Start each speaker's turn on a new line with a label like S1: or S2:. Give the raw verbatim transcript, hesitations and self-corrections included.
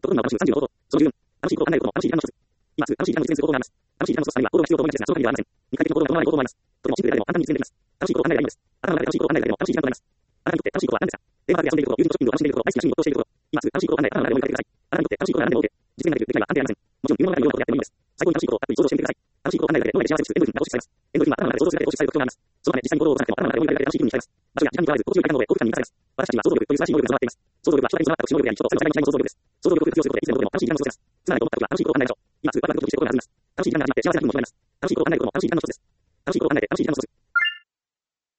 S1: ところが楽しくさんじゅうの方法。そのじゅうよん、楽しいことを考えることも楽しい時間の一つ。今すぐ楽しい時間の実践する方法があります。楽しい時間の一つには行動が必要と思いがちですが、その限りではありません。二回的な行動が伴わない行動もあります。とてもシンプルであれば簡単に実践できます。楽しいことを考えればいいのです。頭の中で楽しいことを考えるだけでも楽しい時間となります。あなたにとって楽しいことは何ですか？テーマパークで遊んでいること、友人とショッピングを楽しんでいること、大好きな趣味を没頭していること、今すぐ楽しいことを考え、頭の中で思い浮かべてください。あなたにとって楽しいことは何でも OK。実践ができる、できないは判定ありません。もちろん夢の中のようなことをやってもいいのです。最高に楽しいことをたっぷり想像してみてください。楽しいことを考えるだけで脳内で幸せを作るエンドルフィンが放出されます。エンドルフィンは頭の中で想像するだけで放出される特徴があります。そのため実際に行動を起こさなくても頭の中で思い浮かべるだけで楽しい気分に浸れます。場所や時間にとらわず、心地よい体の上、幸福感に満たされます。私たちには想像力という素晴らしい能力が備わっています。想像力は基礎体に備わった特殊能力であり、人と才の最大の想像力です。想像力を活用することでいつでもどこでも楽しい時間を過ごせます。つまりと思った時は楽しいことを考えましょう。今すぐワクワクドキドキして心が弾みます。楽しい時間が始まって幸せな気分にもなります。楽しいことを考えることも楽しい時間の一つです。楽しいことを考えて楽しい時間の一つ。